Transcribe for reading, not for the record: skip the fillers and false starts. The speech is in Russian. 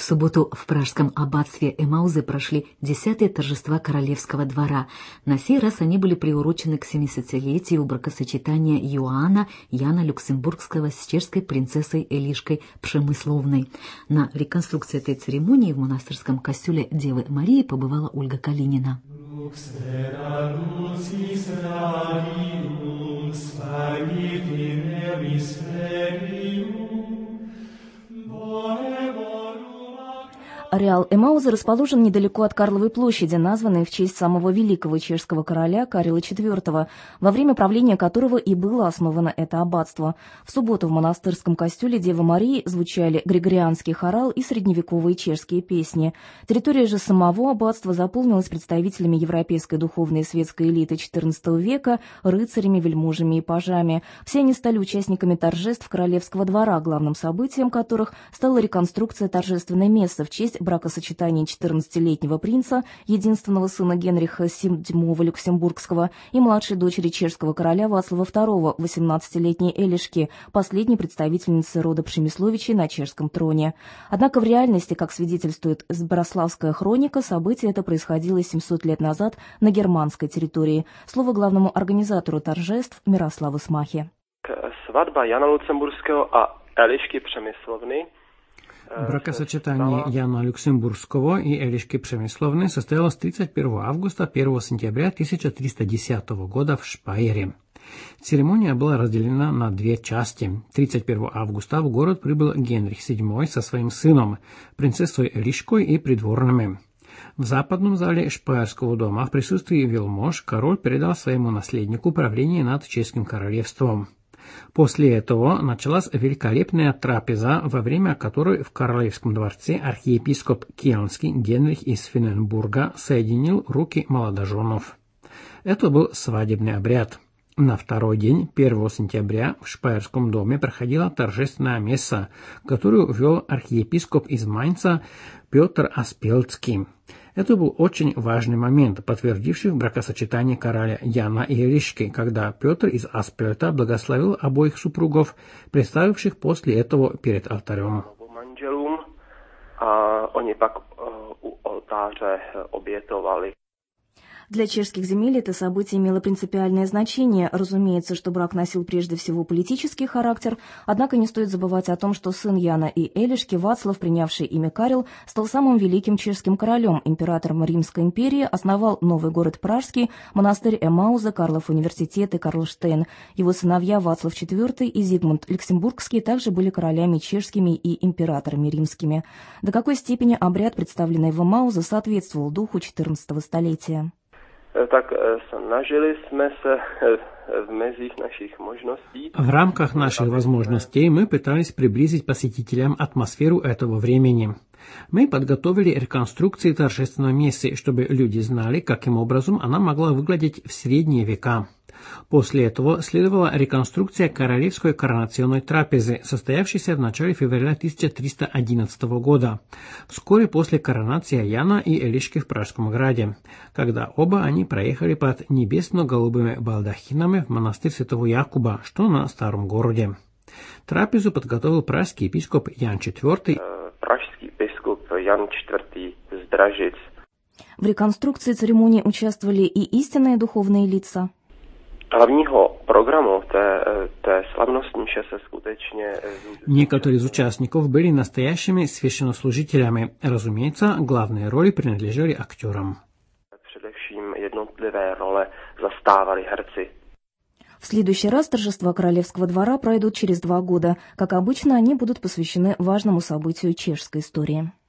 В субботу в пражском аббатстве Эмаузы прошли 10-е торжества королевского двора. На сей раз они были приурочены к 70-летию бракосочетания Иоанна Яна Люксембургского с чешской принцессой Элишкой Пшемысловной. На реконструкции этой церемонии в монастырском костеле Девы Марии побывала Ольга Калинина. Ареал Эмаузы расположен недалеко от Карловой площади, названной в честь самого великого чешского короля Карла IV, во время правления которого и было основано это аббатство. В субботу в монастырском костеле Девы Марии звучали григорианский хорал и средневековые чешские песни. Территория же самого аббатства заполнилась представителями европейской духовной и светской элиты XIV века, рыцарями, вельможами и пажами. Все они стали участниками торжеств королевского двора, главным событием которых стала реконструкция торжественной мессы в честь бракосочетания 14-летнего принца, единственного сына Генриха VII Люксембургского, и младшей дочери чешского короля Вацлава II, 18-летней Элишки, последней представительницы рода Пшемисловичей на чешском троне. Однако в реальности, как свидетельствует Сборославская хроника, событие это происходило 700 лет назад на германской территории. Слово главному организатору торжеств Мирославу Смахе. Свадьба Яна Люксембургского и Элишки Пшемисловны. Бракосочетание Яна Люксембургского и Элишки Пшемисловны состоялось 31 августа 1 сентября 1310 года в Шпайере. Церемония была разделена на две части. 31 августа в город прибыл Генрих VII со своим сыном, принцессой Элишкой и придворными. В западном зале Шпайерского дома в присутствии вельмож король передал своему наследнику правление над чешским королевством. После этого началась великолепная трапеза, во время которой в королевском дворце архиепископ Кельнский Генрих из Финенбурга соединил руки молодоженов. Это был свадебный обряд. На второй день, 1 сентября, в Шпайерском доме проходила торжественная месса, которую вел архиепископ из Майнца Петр Аспельский. Это был очень важный момент, подтвердивший бракосочетание короля Яна и Элишки, когда Петр из Аспельта благословил обоих супругов, представивших после этого перед алтарем. Они pak у алтаря обетовали. Для чешских земель это событие имело принципиальное значение. Разумеется, что брак носил прежде всего политический характер, однако не стоит забывать о том, что сын Яна и Элишки, Вацлав, принявший имя Карл, стал самым великим чешским королем, императором Римской империи, основал новый город Пражский, монастырь Эмауза, Карлов университет и Карлштейн. Его сыновья Вацлав IV и Зигмунд Люксембургский также были королями чешскими и императорами римскими. До какой степени обряд, представленный в Эмауза, соответствовал духу XIV столетия? Tak snažili jsme se v mezích našich možností. В рамках наших возможностей мы пытались приблизить посетителям атмосферу этого времени. Мы подготовили реконструкции торжественной мессы, чтобы люди знали, каким образом она могла выглядеть в средние века. После этого следовала реконструкция королевской коронационной трапезы, состоявшейся в начале февраля 1311 года, вскоре после коронации Яна и Элишки в Пражском граде, когда оба они проехали под небесно-голубыми балдахинами в монастырь Святого Якуба, что на Старом городе. Трапезу подготовил пражский епископ Ян IV. Пражский епископ Ян IV Здражец. В реконструкции церемонии участвовали и истинные духовные лица. Hlavního programu té slavnostní mše se skutečně... Некоторые из участников были настоящими священнослужителями. Разумеется, главные роли принадлежали актерам. Především jednotlivé role zastávali herci. В следующий раз торжества королевского двора пройдут через 2 года. Как обычно, они будут посвящены важному событию чешской истории.